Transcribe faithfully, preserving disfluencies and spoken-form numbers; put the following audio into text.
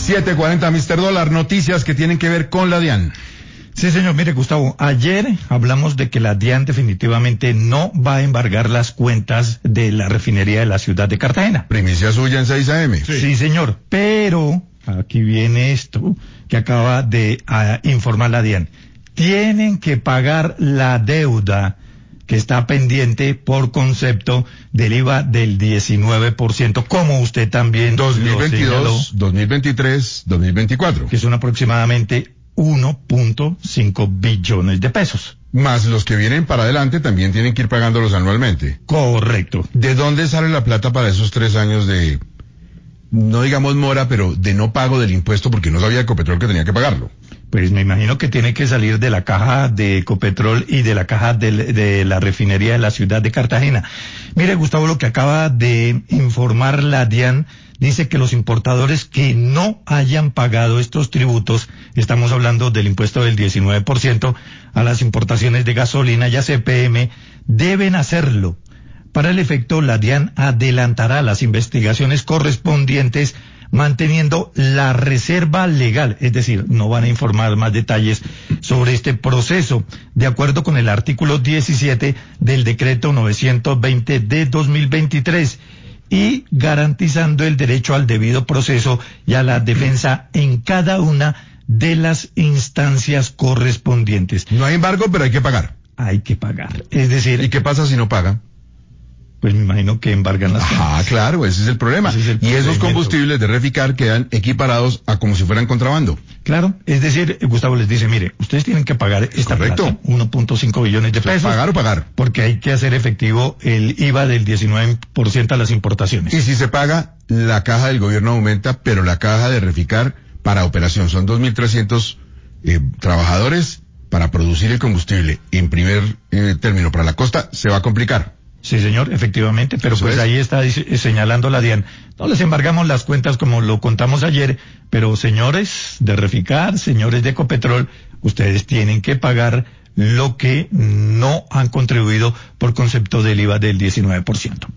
siete cuarenta, mister Dólar, noticias que tienen que ver con la DIAN. Sí, señor. Mire, Gustavo, ayer hablamos de que la DIAN definitivamente no va a embargar las cuentas de la refinería de la ciudad de Cartagena. Primicia suya en seis A M. Sí, sí señor. Pero aquí viene esto que acaba de uh, informar la DIAN. Tienen que pagar la deuda que está pendiente por concepto del I V A del diecinueve por ciento, como usted también dos mil veintidós, dos mil veintitrés, dos mil veinticuatro. Que son aproximadamente uno punto cinco billones de pesos. Más los que vienen para adelante también tienen que ir pagándolos anualmente. Correcto. ¿De dónde sale la plata para esos tres años de, no digamos mora, pero de no pago del impuesto porque no sabía Ecopetrol que tenía que pagarlo? Pues me imagino que tiene que salir de la caja de Ecopetrol y de la caja de, de la refinería de la ciudad de Cartagena. Mire, Gustavo, lo que acaba de informar la DIAN dice que los importadores que no hayan pagado estos tributos, estamos hablando del impuesto del diecinueve por ciento a las importaciones de gasolina y A C P M, deben hacerlo. Para el efecto, la DIAN adelantará las investigaciones correspondientes manteniendo la reserva legal, es decir, no van a informar más detalles sobre este proceso, de acuerdo con el artículo diecisiete del decreto novecientos veinte de dos mil veintitrés, y garantizando el derecho al debido proceso y a la defensa en cada una de las instancias correspondientes. No hay embargo, pero hay que pagar. Hay que pagar, es decir... ¿Y qué pasa si no paga? Pues me imagino que embargan las cuentas. Ah, claro, ese es el problema. Es el y esos combustibles de Reficar quedan equiparados a como si fueran contrabando. Claro, es decir, Gustavo les dice, mire, ustedes tienen que pagar esta Correcto. plata, uno punto cinco billones de pesos. ¿Pagar o pagar? Porque hay que hacer efectivo el I V A del diecinueve por ciento a las importaciones. Y si se paga, la caja del gobierno aumenta, pero la caja de Reficar para operación son dos mil trescientos eh, trabajadores para producir el combustible. En primer eh, término, para la costa, se va a complicar. Sí, señor, efectivamente, pero Eso pues es. ahí está dice, señalando la DIAN. No les embargamos las cuentas como lo contamos ayer, pero señores de Reficar, señores de Ecopetrol, ustedes tienen que pagar lo que no han contribuido por concepto del I V A del diecinueve por ciento.